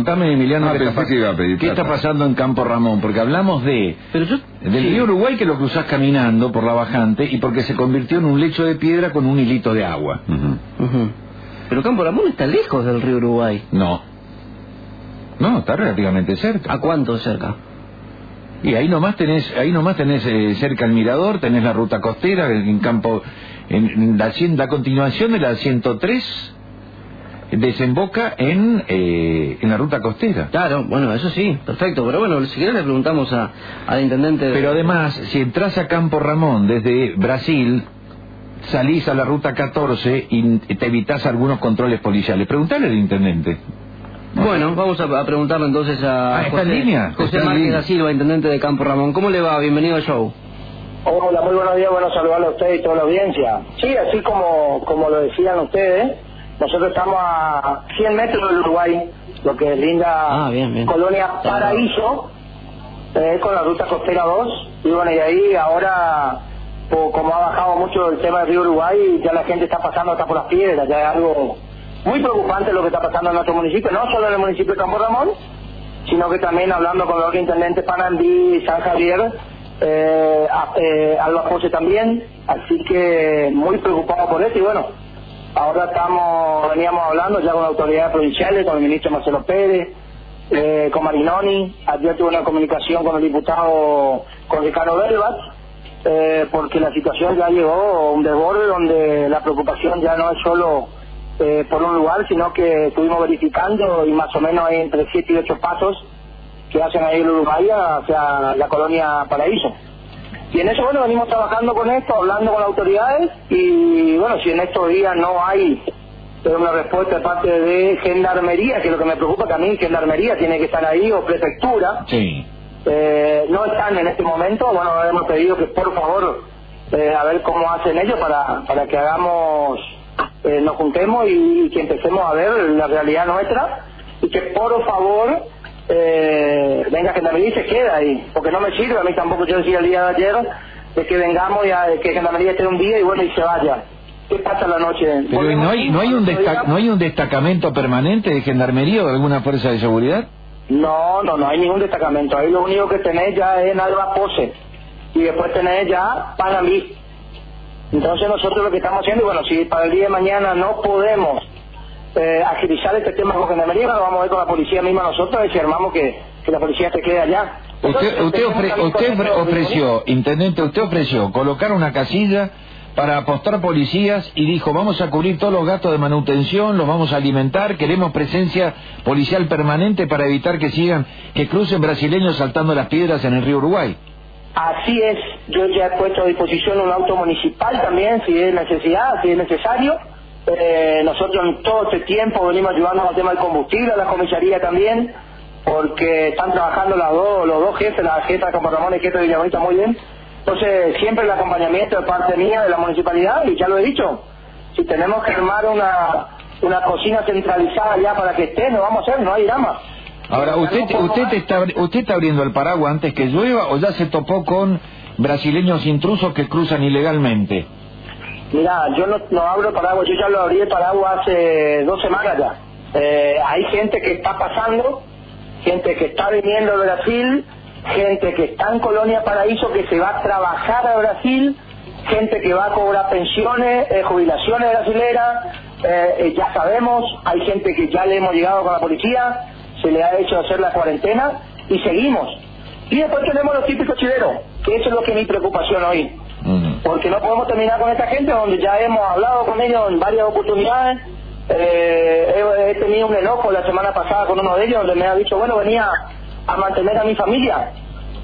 contame, Emiliano, ¿qué está pasando en Campo Ramón? Porque hablamos del río Uruguay, que lo cruzás caminando por la bajante y porque se convirtió en un lecho de piedra con un hilito de agua. Pero Campo Ramón está lejos del río Uruguay. No, está relativamente cerca. ¿A cuánto cerca? Y ahí nomás tenés cerca el mirador, tenés la ruta costera, en la continuación de la 103 desemboca en la ruta costera. Claro, bueno, eso sí, perfecto. Pero bueno, si querés le preguntamos al intendente. Pero además, si entras a Campo Ramón desde Brasil, salís a la ruta 14 y te evitás algunos controles policiales. Preguntale al intendente. Bueno, vamos a preguntarle entonces a ¿está en línea? José Márquez da Silva, intendente de Campo Ramón. ¿Cómo le va? Bienvenido al show. Hola, muy buenos días, bueno saludarle a usted y toda la audiencia. Sí, así como lo decían ustedes, nosotros estamos a 100 metros del Uruguay, lo que es linda bien. Colonia Paraíso, con la ruta costera 2, y bueno, y ahí ahora, como ha bajado mucho el tema del río Uruguay, ya la gente está pasando hasta por las piedras, ya es algo muy preocupante lo que está pasando en nuestro municipio, no solo en el municipio de Campo Ramón, sino que también hablando con los intendentes Panambí, San Javier, Alba José también, así que muy preocupado por esto. Y bueno, ahora veníamos hablando ya con autoridades provinciales, con el ministro Marcelo Pérez, con Marinoni. Ayer tuve una comunicación con el diputado, con Ricardo Belvas, porque la situación ya llegó a un desborde donde la preocupación ya no es solo por un lugar, sino que estuvimos verificando y más o menos hay entre 7 y 8 pasos que hacen ahí el Uruguay hacia la colonia Paraíso. Y en eso, bueno, venimos trabajando con esto, hablando con las autoridades, y bueno, si en estos días no hay una respuesta de parte de Gendarmería, que es lo que me preocupa, que a mí Gendarmería tiene que estar ahí, o Prefectura, no están en este momento. Bueno, hemos pedido que por favor, a ver cómo hacen ellos para que hagamos, nos juntemos y que empecemos a ver la realidad nuestra, y que por favor venga Gendarmería y se queda ahí, porque no me sirve a mí tampoco. Yo decía el día de ayer de que vengamos y que Gendarmería esté un día y bueno, y se vaya. ¿Qué pasa la noche? Pero ¿no hay un destacamento permanente de Gendarmería o de alguna fuerza de seguridad? No hay ningún destacamento. Ahí lo único que tenés ya es en Alba Pose, y después tenés ya Panambí. Entonces nosotros lo que estamos haciendo, y bueno, si para el día de mañana no podemos agilizar este tema con Gendarmería, lo vamos a ver con la policía misma nosotros, y si armamos que la policía te quede allá. Usted ofreció, intendente, usted ofreció colocar una casilla para apostar policías y dijo, vamos a cubrir todos los gastos de manutención, los vamos a alimentar, queremos presencia policial permanente para evitar que crucen brasileños saltando las piedras en el río Uruguay. Así es, yo ya he puesto a disposición un auto municipal también, si es necesario. Nosotros en todo este tiempo venimos ayudando al tema del combustible, a la comisaría también, porque están trabajando los dos jefes, la jefa de Campo Ramón y el jefe de Villamorita, muy bien. Entonces siempre el acompañamiento de parte mía, de la municipalidad, y ya lo he dicho, si tenemos que armar una cocina centralizada ya para que esté, lo vamos a hacer, no hay drama. Ahora, ¿usted está abriendo el paraguas antes que llueva o ya se topó con brasileños intrusos que cruzan ilegalmente? Mira, yo no abro el paraguas, yo ya lo abrí el paraguas hace 2 semanas ya. Hay gente que está pasando, gente que está viniendo de Brasil, gente que está en Colonia Paraíso, que se va a trabajar a Brasil, gente que va a cobrar pensiones, jubilaciones brasileras, ya sabemos, hay gente que ya le hemos llegado con la policía, se le ha hecho hacer la cuarentena y seguimos. Y después tenemos los típicos chileros, que eso es lo que es mi preocupación hoy. Porque no podemos terminar con esta gente, donde ya hemos hablado con ellos en varias oportunidades. He tenido un enojo la semana pasada con uno de ellos, donde me ha dicho, bueno, venía a mantener a mi familia.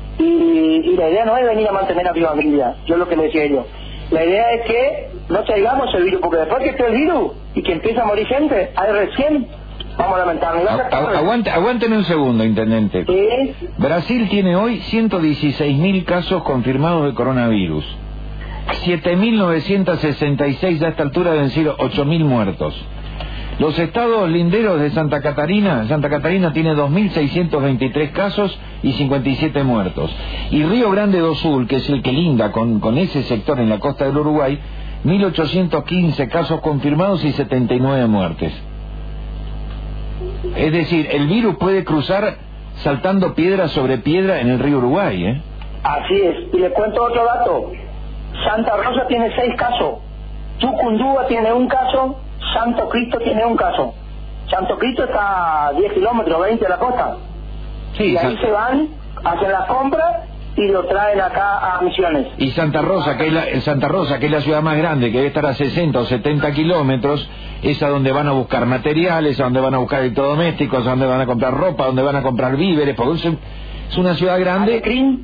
Y la idea no es venir a mantener a mi familia, yo es lo que le decía a ellos. La idea es que no traigamos el virus, porque después que esté el virus y que empieza a morir gente, ahí recién vamos a lamentarnos. Aguánteme un segundo, intendente. ¿Sí? Brasil tiene hoy 116.000 casos confirmados de coronavirus. 7.966 ya a esta altura deben ser 8.000 muertos. Los estados linderos de Santa Catarina tiene 2.623 casos y 57 muertos. Y Río Grande do Sul, que es el que linda con ese sector en la costa del Uruguay, 1.815 casos confirmados y 79 muertes. Es decir, el virus puede cruzar saltando piedra sobre piedra en el río Uruguay, ¿eh? Así es. Y le cuento otro dato. Santa Rosa tiene 6 casos. Tucundúa tiene 1 caso. Santo Cristo tiene 1 caso. Santo Cristo está a 10 kilómetros, 20 de la costa. Sí, y ahí se van, hacen las compras y lo traen acá a Misiones. Y Santa Rosa, que es la ciudad más grande, que debe estar a 60 o 70 kilómetros, es a donde van a buscar materiales, a donde van a buscar electrodomésticos, a donde van a comprar ropa, a donde van a comprar víveres, porque es una ciudad grande.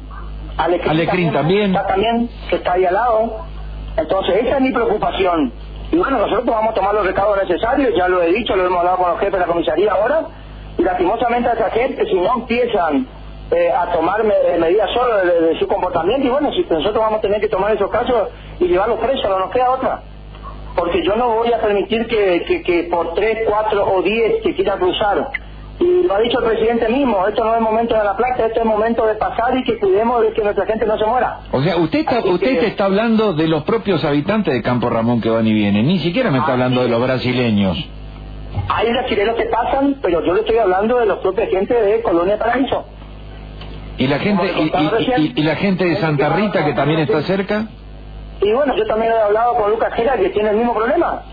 Alecrín también. Que está ahí al lado. Entonces esa es mi preocupación. Y bueno, nosotros vamos a tomar los recados necesarios, ya lo he dicho, lo hemos hablado con los jefes de la comisaría ahora, y lastimosamente a esa gente, si no empiezan a tomar medidas solo de su comportamiento, y bueno, si nosotros vamos a tener que tomar esos casos y llevarlos presos, no nos queda otra. Porque yo no voy a permitir que por 3, 4 o 10 que quiera cruzar. Y lo ha dicho el presidente mismo, esto no es momento de la placa, esto es momento de pasar y que cuidemos de que nuestra gente no se muera. O sea, usted está hablando de los propios habitantes de Campo Ramón que van y vienen, ni siquiera me está hablando de los brasileños. Hay brasileños que pasan, pero yo le estoy hablando de los propios gente de Colonia Paraíso. ¿Y la gente y la gente de Santa Rita que también está cerca? Y bueno, yo también he hablado con Lucas Gera, que tiene el mismo problema.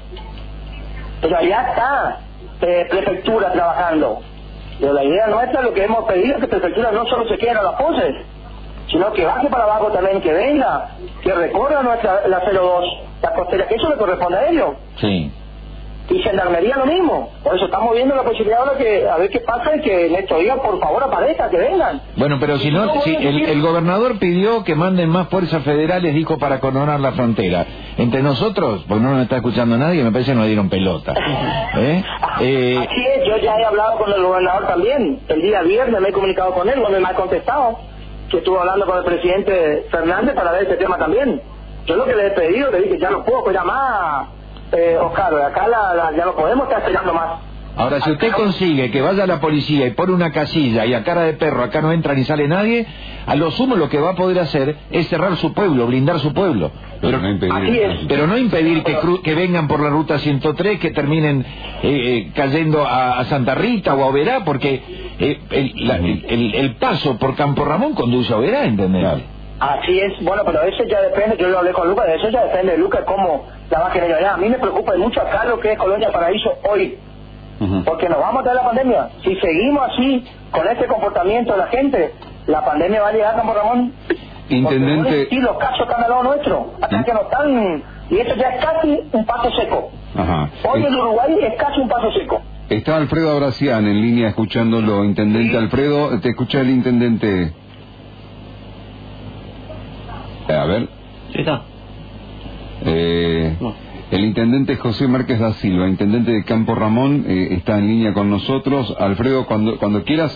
Pero allá está prefectura trabajando. Pero la idea nuestra, lo que hemos pedido es que prefectura no solo se quede a las poses, sino que baje para abajo también, que venga, que recorra la 02, la costera, que eso le corresponde a ellos. Sí. Y Gendarmería lo mismo. Por eso estamos viendo la posibilidad ahora que a ver qué pasa y que en estos días por favor aparezca, que vengan. Bueno, pero si no, si el gobernador pidió que manden más fuerzas federales, dijo, para controlar la frontera. Entre nosotros, pues no nos está escuchando nadie, me parece que nos dieron pelota. Así es, yo ya he hablado con el gobernador también. El día viernes me he comunicado con él, no me ha contestado. Que estuve hablando con el presidente Fernández para ver ese tema también. Yo lo que le he pedido, le dije, ya no puedo esperar más, Oscar, acá ya no podemos estar esperando más. Ahora, si usted consigue que vaya la policía y pone una casilla y a cara de perro acá no entra ni sale nadie, a lo sumo lo que va a poder hacer es cerrar su pueblo, blindar su pueblo. Pero no impedir que vengan por la ruta 103, que terminen cayendo a Santa Rita o a Oberá, porque el paso por Campo Ramón conduce a Oberá, ¿entendés? Así es, bueno, pero eso ya depende, yo lo hablé con Lucas, de eso ya depende de Lucas cómo la va a generar allá. A mí me preocupa mucho acá lo que es Colonia Paraíso hoy, porque nos vamos a traer la pandemia. Si seguimos así, con este comportamiento de la gente, la pandemia va a llegar a Campo Ramón. Intendente... Y los casos están al lado nuestro, acá que no están, y esto ya es casi un paso seco. Hoy en Uruguay es casi un paso seco. Está Alfredo Abracián en línea escuchándolo, intendente. Sí. Alfredo, te escucha el intendente. A ver. Sí está. No. El intendente José Márquez da Silva, intendente de Campo Ramón, está en línea con nosotros. Alfredo, cuando quieras,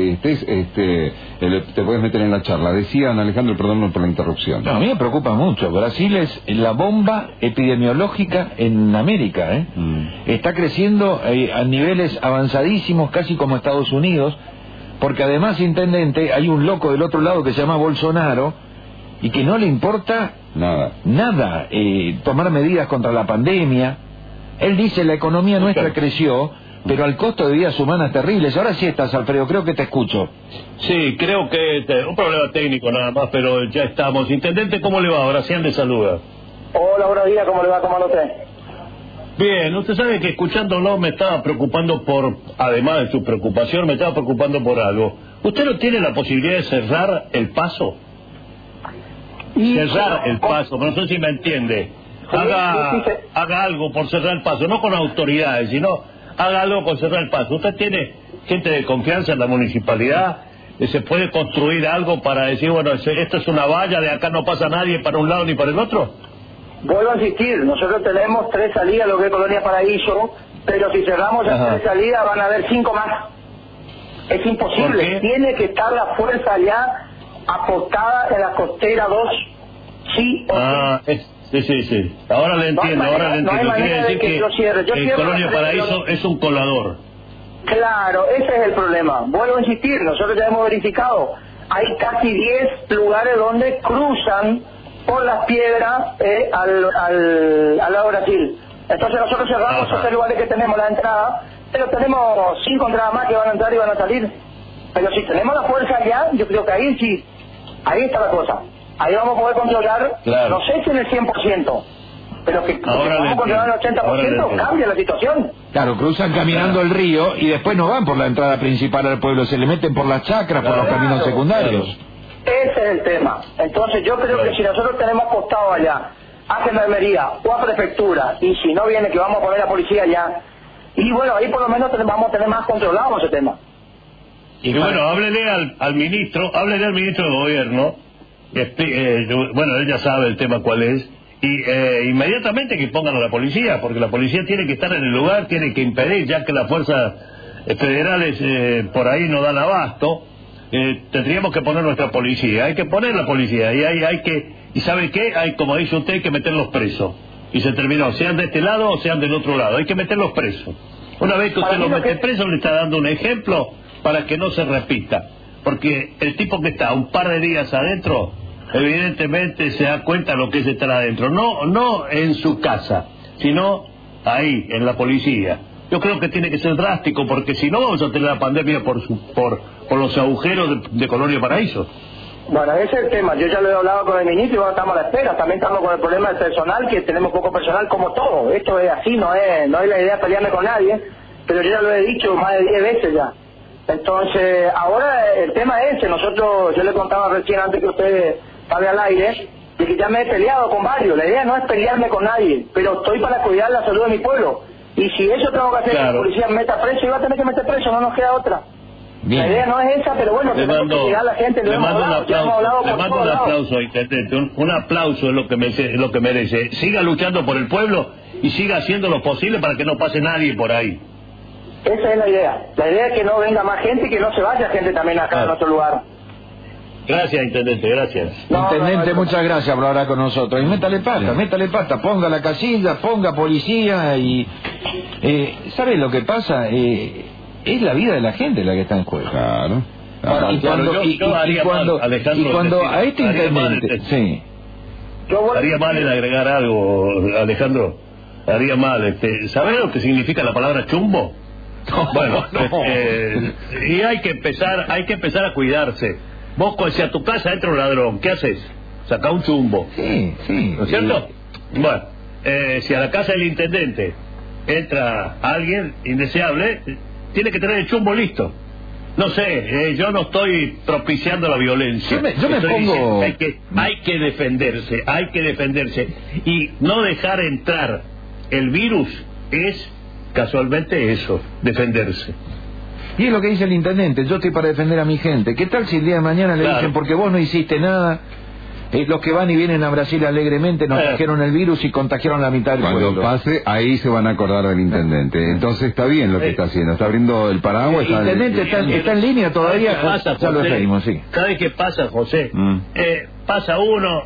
te puedes meter en la charla. Decían, Alejandro, perdón por la interrupción. No, a mí me preocupa mucho. Brasil es la bomba epidemiológica en América, ¿eh? Está creciendo a niveles avanzadísimos, casi como Estados Unidos, porque además, intendente, hay un loco del otro lado que se llama Bolsonaro, y que no le importa nada tomar medidas contra la pandemia. Él dice la economía nuestra creció, pero al costo de vidas humanas terribles. Ahora sí estás, Alfredo, creo que te escucho. Sí, creo que un problema técnico nada más, pero ya estamos. Intendente, ¿cómo le va? Gracián le saluda. Hola, buenos días, ¿cómo le va? ¿Cómo anda usted? Bien, usted sabe que escuchándolo me estaba preocupando además de su preocupación, me estaba preocupando por algo. ¿Usted no tiene la posibilidad de cerrar el paso? Cerrar el paso, no sé si me entiende. Haga algo por cerrar el paso, no con autoridades, sino haga algo por cerrar el paso. ¿Usted tiene gente de confianza en la municipalidad? ¿Se puede construir algo para decir, bueno, esto es una valla, de acá no pasa nadie para un lado ni para el otro? Vuelvo a insistir, nosotros tenemos 3 salidas, lo que es Colonia Paraíso, pero si cerramos las 3 salidas van a haber 5 más. Es imposible, tiene que estar la fuerza allá apostada en la costera 2, sí o sí. Sí. Ahora le entiendo, Quiere decir que Colonia Paraíso es un colador. Claro, ese es el problema. Vuelvo a insistir, nosotros ya hemos verificado, hay casi 10 lugares donde cruzan por las piedras al lado de Brasil. Entonces nosotros cerramos esos lugares que tenemos la entrada, pero tenemos 5 entradas más que van a entrar y van a salir. Pero si tenemos la fuerza allá, yo creo que ahí sí, ahí está la cosa. Ahí vamos a poder controlar, no sé si en el 100%, pero que vamos a controlar el 80%, cambia la situación. Claro, cruzan caminando el río y después no van por la entrada principal al pueblo, se le meten por las chacras, por los caminos secundarios. Ese es el tema. Entonces yo creo que si nosotros tenemos apostado allá a Gendarmería o a Prefectura, y si no viene que vamos a poner a policía allá, y bueno, ahí por lo menos vamos a tener más controlado ese tema. Y bueno, háblele al ministro de gobierno, bueno, él ya sabe el tema cuál es, y inmediatamente que pongan a la policía, porque la policía tiene que estar en el lugar, tiene que impedir, ya que las fuerzas federales por ahí no dan abasto. Tendríamos que poner nuestra policía, hay que poner la policía, y hay que, y ¿sabe qué? Hay, como dice usted, hay que meterlos presos, y se terminó, sean de este lado o sean del otro lado, hay que meterlos presos. Una vez que usted los mete presos, le está dando un ejemplo para que no se repita, porque el tipo que está un par de días adentro, evidentemente se da cuenta de lo que es estar adentro, no en su casa, sino ahí, en la policía. Yo creo que tiene que ser drástico, porque si no vamos a tener la pandemia por los agujeros de Colonia Paraíso. Bueno, ese es el tema. Yo ya lo he hablado con el ministro y ahora estamos a la espera. También estamos con el problema del personal, que tenemos poco personal como todo. Esto es así, no es la idea pelearme con nadie, pero yo ya lo he dicho más de 10 veces ya. Entonces, ahora el tema es ese. Yo le contaba recién, antes que usted estaba al aire, de que ya me he peleado con varios. La idea no es pelearme con nadie, pero estoy para cuidar la salud de mi pueblo. Y si eso tengo que hacer, que la policía meta preso, y va a tener que meter preso, no nos queda otra. Bien. La idea no es esa, pero bueno, tenemos que llegar a la gente. Le mando un aplauso, intendente, un aplauso es lo que merece. Siga luchando por el pueblo y siga haciendo lo posible para que no pase nadie por ahí. Esa es la idea. La idea es que no venga más gente y que no se vaya gente también acá en otro lugar. Gracias, intendente, gracias. Intendente, muchas gracias por hablar con nosotros. Y métale pata, ponga la casilla, ponga policía y... ¿Sabes lo que pasa? Es la vida de la gente la que está en juego. Claro. Y cuando a este intendente... Sí. Haría mal en agregar algo, Alejandro. Haría mal. ¿Sabés lo que significa la palabra chumbo? Bueno, y hay que empezar a cuidarse. Vos, si a tu casa entra un ladrón, ¿qué haces? Saca un chumbo. Sí. ¿No es cierto? Bueno, si a la casa del intendente entra alguien indeseable, tiene que tener el chumbo listo. No sé, yo no estoy propiciando la violencia. Yo me pongo... Hay que defenderse. Y no dejar entrar el virus es casualmente eso, defenderse. Y es lo que dice el intendente, yo estoy para defender a mi gente. ¿Qué tal si el día de mañana le dicen, porque vos no hiciste nada, los que van y vienen a Brasil alegremente nos trajeron el virus y contagiaron la mitad del pueblo? Cuando pase, ahí se van a acordar del intendente. Entonces está bien lo que está haciendo, está abriendo el paraguas. El intendente está en línea todavía, ya lo seguimos, sí. Cada vez que pasa, José, pasa uno,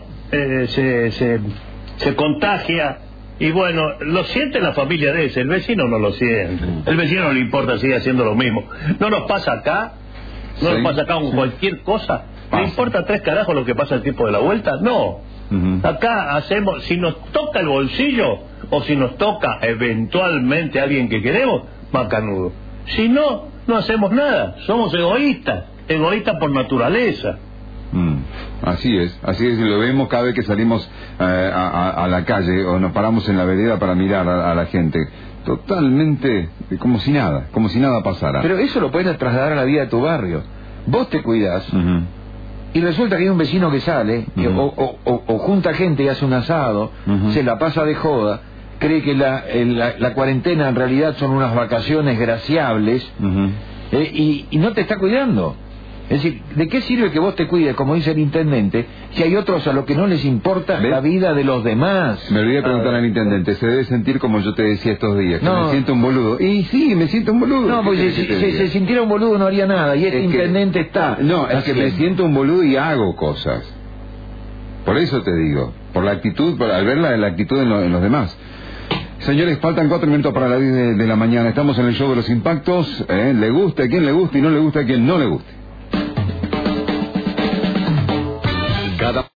se contagia. Y bueno, lo siente la familia de ese, el vecino no lo siente. El vecino no le importa, sigue haciendo lo mismo. ¿No nos pasa acá? ¿No nos pasa acá con cualquier cosa? ¿Le importa 3 carajos lo que pasa el tiempo de la vuelta? No. Acá hacemos, si nos toca el bolsillo, o si nos toca eventualmente a alguien que queremos, macanudo. Si no, no hacemos nada. Somos egoístas por naturaleza. Así es, y lo vemos cada vez que salimos a la calle o nos paramos en la vereda para mirar a la gente, totalmente como si nada pasara. Pero eso lo puedes trasladar a la vida de tu barrio. Vos te cuidás y resulta que hay un vecino que sale o junta gente y hace un asado, se la pasa de joda, cree que la cuarentena en realidad son unas vacaciones graciables y no te está cuidando. Es decir, ¿de qué sirve que vos te cuides, como dice el intendente, si hay otros a los que no les importa la vida de los demás? Me olvidé preguntar al intendente, ¿se debe sentir como yo te decía estos días, que me siento un boludo? Y sí, me siento un boludo. No, porque si se sintiera un boludo no haría nada, y este intendente está... No, es que me siento un boludo y hago cosas. Por eso te digo, por la actitud, al ver la actitud en los demás. Señores, faltan 4 minutos para las 10 de la mañana. Estamos en el show de los impactos. Le gusta a quien le guste y no le gusta a quien no le guste.